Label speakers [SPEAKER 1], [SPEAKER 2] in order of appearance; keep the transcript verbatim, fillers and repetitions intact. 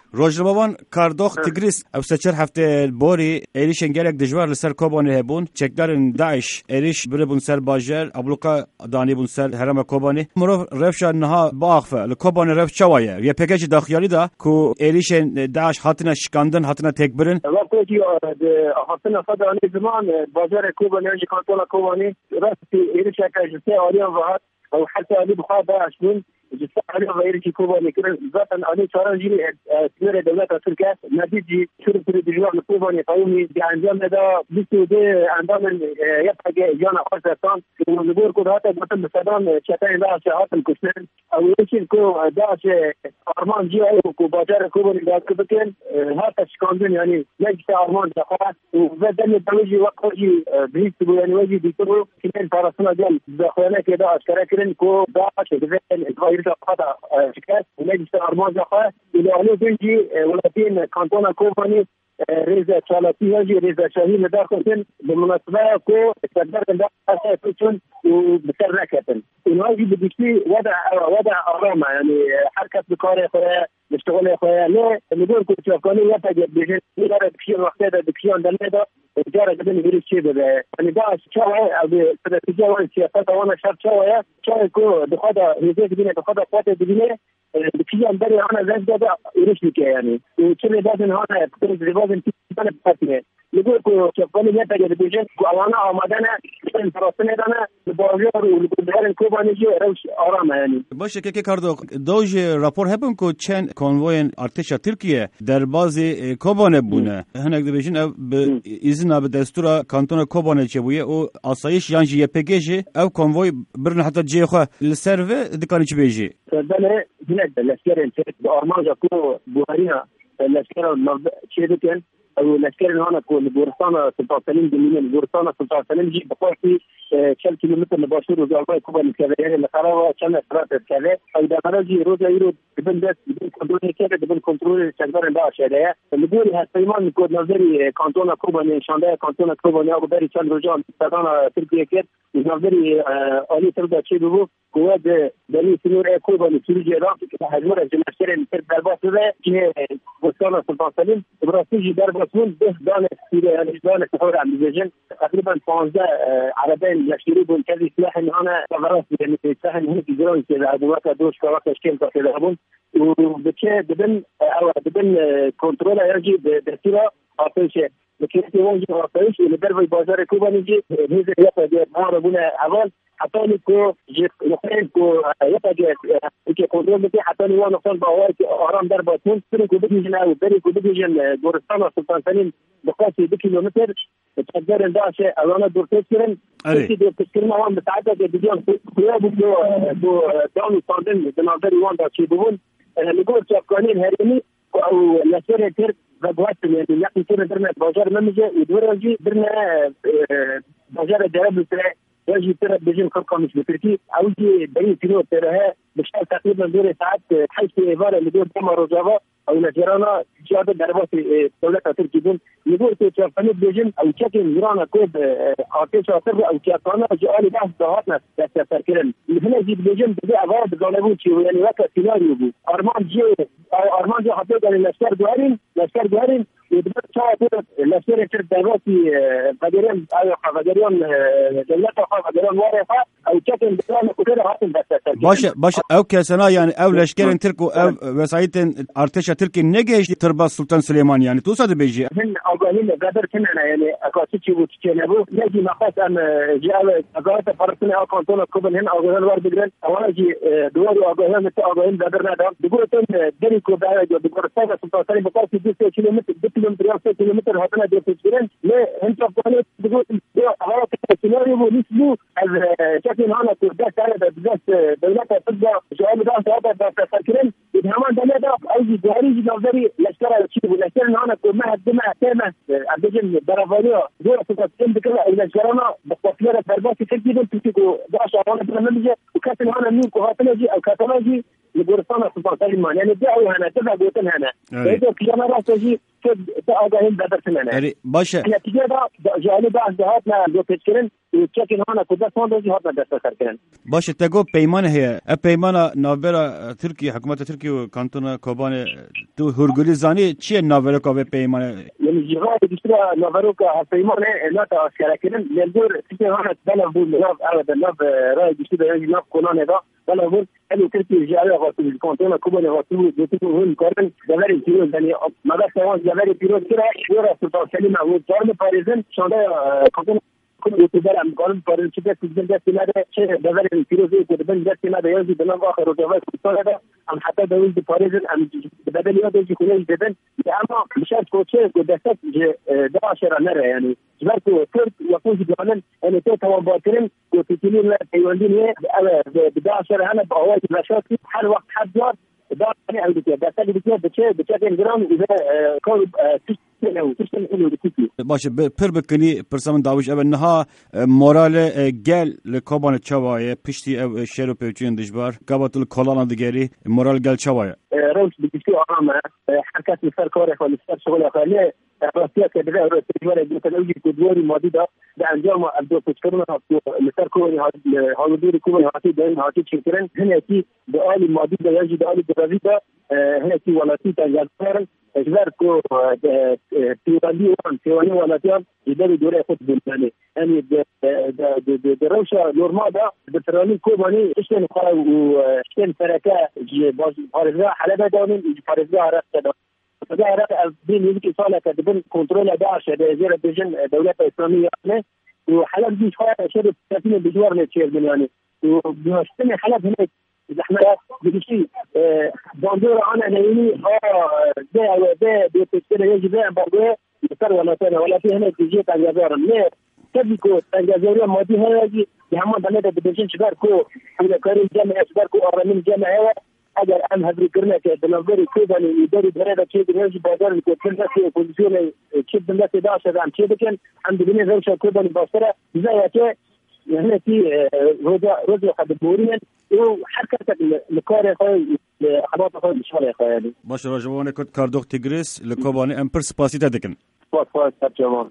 [SPEAKER 1] روجلبوان کاردوخ تگریس او سچر هفته بوری ایریشن گلک دجوار لسر کوبانی هبون چکدارن داعش ایریش بره بون سر باجر ابلوکا دانی بون سر هرم کوبانی مرو رفشا نها باخفه لکوبانی رفش چوایه یه پکیج داخلی دا کو ایریشن داعش هاتنا شکاندن هاتنا تکبرن
[SPEAKER 2] وقتی هاتنا فدانی زمان باجر کوبانی اجی کانتونا کوبانی راست ایریش کاجته آریان و او حتى اللي بخا داعش بون جسا عليه غير كي كوبا لكن ذات عليه تراجي كبيرة دولات تركيا نتيجة شرط الدجوع لكوبا يقومي بأنجام هذا بيسو دي عندما يبقى جانا خاصة ونقول كل هذا مثل مثلا شتاين داعش هاتم كشنين أو يمكن كو داعش أرمان جي كو باجار كوبا اللي كبكين هذا شكاندين يعني نجس أرمان دخل وبدل الدوجي وقتي بيسو يعني وجي بيسو كمان فرسنا جل دخلنا كده أشكرا كرين كو داعش كذا غير هذا شكاية ونجس أرمان دخل إلى عليه بيجي ولكن كانتونا كوباني ريزا شالاتي هجي ريزا شاهين داخل بالمناسبة كو تقدر داخل كتون وبسرنا كتن الواجي بديشي وضع وضع أرامة يعني حركة بكارة خويا مشتغل خويا لا نقول كنت شافوني يبقى بيجي يقدر بكير وقت هذا بكير دلنا جارة قبل غير الشيء ده يعني ده شوية أو استراتيجية ولا سياسات وانا شاف شوية شوية كو دخدا هزيت بينا دخدا قوات بينا بكير عندنا أنا زاد ده يرش لك يعني وكل ده إن هذا كل زبادن تيجي بتاعتي نقول كو شافوني يبقى بيجي وانا عمدنا كان فرصنا دنا الباجر والجدار الكوباني جي روش آرام يعني
[SPEAKER 1] باشه که کاردو دوج راپور هبن کو چن کنوین ارتش ترکیه در بازی کوبانه بونه هنگ دیویژن به izina bi destura kantona Kobane çebuye o asayiş yanjı yepegeci ev konvoy birine hatta ceyxo li ser ve dikani çibeji.
[SPEAKER 2] Bana yine leskerin bu Armanca ku Buharina leskerin çebuken او العسكري هنا كون بورسانا سلطان سليم دمين بورسانا سلطان سليم جي بقاطي كم كيلومتر لباشور وزعماء كوبا الكبيرين اللي قرروا كم اسرات الكبير فاذا خرج روزا يرو بين بس بين كنترول كده بين كنترول شغال باش هذا اللي بيقول هالسيمان كود نظري كانتونا كوبا من شاندايا كانتونا كوبا نيا غبري كان رجال تبعنا تركيا كده نظري علي تردا شيء بو قوات دليل سنور كوبا لترجي راس هجمه العسكري الترك الباص ده كي بورسانا سلطان سليم براسيجي درب مسؤول به دانة يعني دانة تحول عن الزجاج تقريبا خمسة عربين يشتروا بكذا سلاح إن أنا غرس يعني سلاح هنا في جرون كذا أبوات دوش كواك أشكال كذا أبون وبكذا بدن أو بدن كنترول يجي بسيرة أطيش لكن يواجه أطيش اللي درب البازار كوبا نيجي هذا يبقى مهرب بنا عوال حتى نكو جيت نخرج كو يبقى كي كنترول بتاعي حتى نوا نقصان بواك أرام درب تون تركوا بدي جنا وبري كو بدي جن دورستان سلطان سليم بقاسي بكيلومتر تقدر نداش أنا دورتين أكيد دورتين ما هم بتعدد بديان خيار بدو دو داون صادم بنظر يوان داشي بقول نقول شافقانين هرمي أو لسير كير بقوات يعني يقين كير درنا بازار ممجة ودورجي درنا بازار الدرب بتاعي يجي ترى بيجي خلقه مش بتركي أو يجي بين كيلو تراها بشتغل تقريبا دور ساعات حيث إيفار اللي دور دم رجابة أو نجرانا جاد دربات دولة تركيا دون يقول تشافني بيجن أو تشكل جرانا كوب عاطفة شاطر أو تشافنا جالي بعض ضغطنا تفكيرا هنا جيب بيجن بدأ بعض قالوا شيء يعني وقت سيناريو بو أرمان جي أو أرمان جي حطيت على الأشكال دوارين الأشكال دوارين يبدأ شاطر الأشكال تر درباتي قدرين أو قدرين دولة قدرين وارفة أو تشكل جرانا كتير هاتم بس
[SPEAKER 1] باش باش أو كسنا يعني أو الأشكال تركو أو وسعيد ارتش تركي نجيش تربى سلطان سليمان يعني توصل بيجي
[SPEAKER 2] من أقاليم قدر كنا يعني أقاسيتي وتجنبه نجي مقاس أم جاء أقالت فرسنا أو كانتونا كوبن هنا أقال الوارد جرين أولا جي دواري أقالهم مت أقاليم قدرنا ده بقول تون دري كوبا جو بقول سبعة سلطان سليم بقاسي دو كيلومتر دو كيلومتر أو كيلومتر هذا دو جرين لا أنت قالت بقول هذا السيناريو نسبه شكل هنا كودا كذا بس دولة تبدأ جاء بدأ هذا تفكرين إدهامان ده ده أي جاري نظري لشكر الشيء ولشكر أنا كنا هدمنا تامة أبدين درافانيا دور تقسم بكرة إلى جرانا بقفلة دربات كتير تيجوا داش أنا برنامج وكاتن أنا مين كهاتناجي أو كاتناجي لبورسانا سلطان سليمان يعني ده أو هنا تبع بوتن هنا إذا كنا راسجي آگاهی بدرسنه.
[SPEAKER 1] اری باشه.
[SPEAKER 2] نتیجه دا جالب است هات نه دو پچکرن چکین هانا کجا سان روزی هات نه دست کردن.
[SPEAKER 1] باشه تگو پیمان هست. ا پیمان ناوبرا ترکیه حکومت ترکیه و کانتون کوبان تو هرگولی زانی چیه ناوبرا کوبه پیمان؟
[SPEAKER 2] یعنی جواب دیگر ناوبرا که پیمان نه تا اشکال کردن لندور چیه هانا دلم بود ناو عرض ناو رای دیگر یعنی ناو کنان دا دلم بود الی ترکیه جایی وقتی کانتون کوبان وقتی دوتی هون کردن دلاری پیروز یعنی مدت سوان دلاری پیروز کرد یورا سلطان سلیم و جارم پاریزن شانده کانتون كل تجار عم قارن قارن شو بس بس بس هذا شيء دبر الفيروزي كده بس هذا يجي بنام آخر وجواب كل هذا عم حتى دول باريزن عم بدل يوم يجي كله جدا أما مش عارف كوتشي كدست ده عشرة مرة يعني جبرتوا كرت يقول جوانا أنا توت هو باكرين وتجيني لا تيوندين هي بدأ عشرة أنا بقوات الرشاقي حر وقت حد جار ده أنا أقول لك بس أنا بتجي بتجي بتجي جرام إذا كل
[SPEAKER 1] باشه پر بکنی پرسام داوش اول نها مورال گل لکوبان چوایه پشتی او شهر و پیوچین دجبار قابطل کلان دیگری مورال گل چوایه
[SPEAKER 2] روش بکشی آرامه حرکت میفر کار خالی سر شغل خالی راستی که دیگه رو تجوار دیگه کدواری مادی دا به انجام عبدو پشکرون مثل کوری حاضری کوری هاتی دین هاتی چکرن هنکی به آلی مادی دا یجی به آلی دراوی دا هنکی ولاتی تنجال کردن اجبار کو تیوانی وان تیوانی ولاتیان یداری دوره خود بودنی یعنی د روشا نورما دا بترانی کوبانی اشتن خواهی و اشتن فرکه باز پارزگاه حلبه دانیم پارزگاه رفت دا فده رفت دین یکی ساله که دبن کنترول داعش ده زیر بجن دولت اسلامی یعنی و حلب دیش خواهی شده تسین بجوار نتشیر بنیانی و باشتن حلب هنه زحمه بکشی باندور آن نهینی ده ده ده تشکیل یجی ده باندور مثل ولاتانه ولاتی هنه تیجیه تنگازارم نه کبی کو تنگازاری مادی هنه به همان دنه ده بجن چکار کو کاری جمعه چکار کو آرامین جمعه هوا اگر ام هدری کرنه که بنابری کوبانی ایداری برده چه دیگه بازار که تنگاسی پوزیشن چه دنگاسی داشته هم چه بکن هم ببینه روش کوبانی باستره بیزایی که هنا في روزا روزا قد بورين وحركتك لكار خوي لحباط خوي مشوار خوي يعني
[SPEAKER 1] باش راجعوني كنت كاردوق تجريس لكوباني امبر سباسيتا دكن
[SPEAKER 2] سباس سباس جمال